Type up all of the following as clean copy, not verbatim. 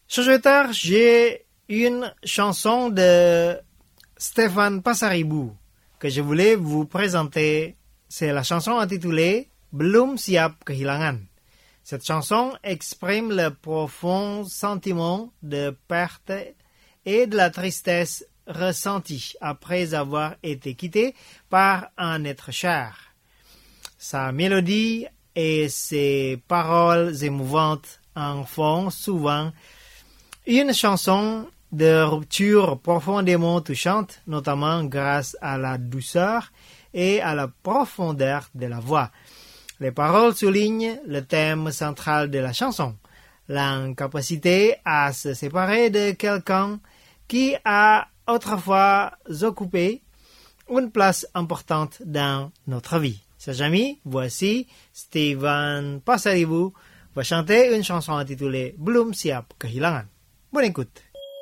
Chers auditeurs, j'ai une chanson de Stéphane Pasaribou que je voulais vous présenter. C'est la chanson intitulée Belum Siap Kehilangan. Cette chanson exprime le profond sentiment de perte et de la tristesse ressentie après avoir été quitté par un être cher. Sa mélodie et ses paroles émouvantes en font souvent une chanson de rupture profondément touchante, notamment grâce à la douceur et à la profondeur de la voix. Les paroles soulignent le thème central de la chanson, l'incapacité à se séparer de quelqu'un qui a autrefois occupé une place importante dans notre vie. Chers amis, voici Stéphane Pasaribou va chanter une chanson intitulée Belum Siap Kehilangan. Bonne écoute.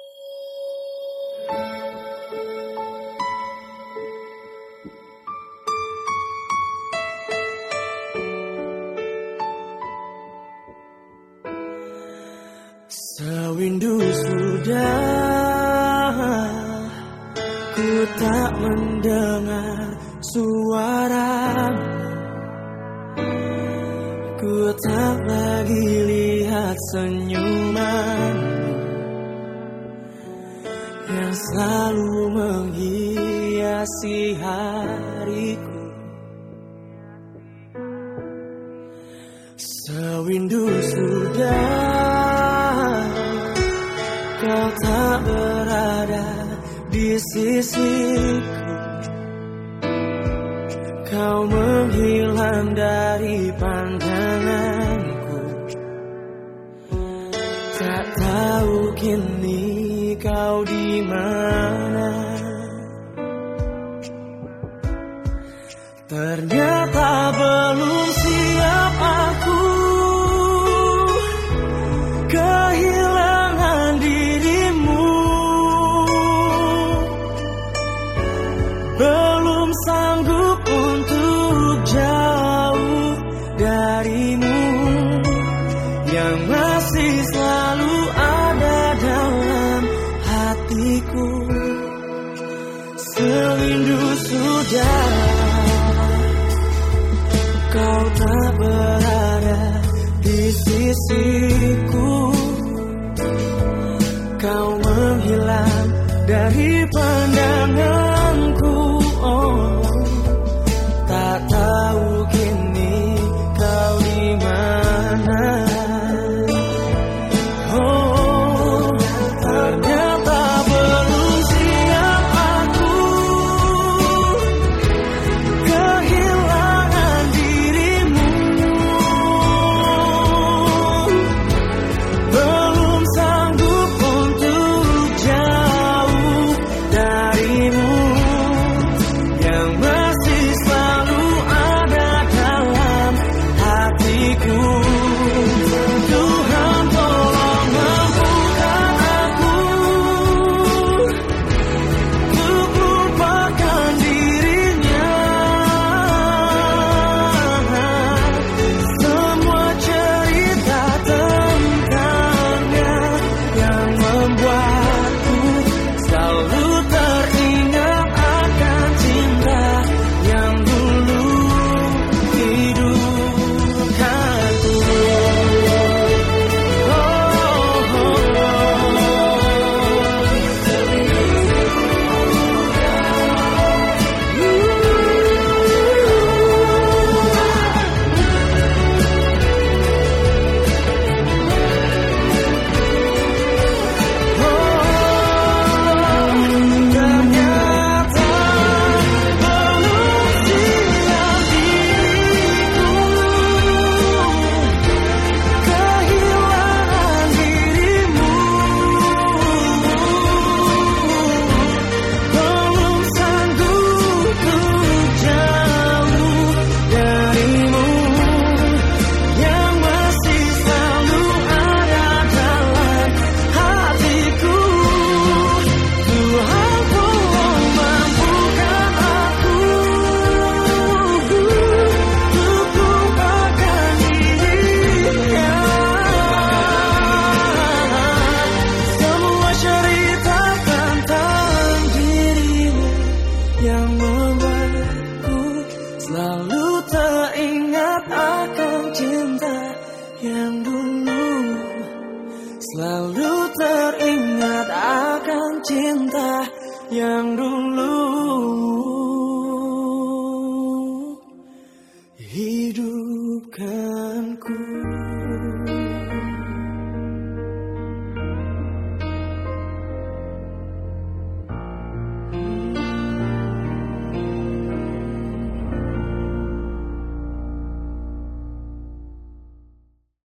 Sewindu sudah ku tak mendengar suaramu, ku tak lagi lihat senyumanmu yang selalu menghiasi hariku. Sewindu sudah kau tak berada di sisiku, kau menghilang dari pandanganku. Tak tahu kini kau di mana. Ternyata belum siap aku kehilangan dirimu, belum sanggup untuk jauh darimu yang masih selalu ada dalam hatiku. Sewindu sudah kau tak berada di sisiku, kau menghilang dari pandanganku. Oh, tak tahu kini kau di mana. Oh, ternyata belum siap aku kehilangan dirimu, belum sanggup untuk jauh darimu yang dulu selalu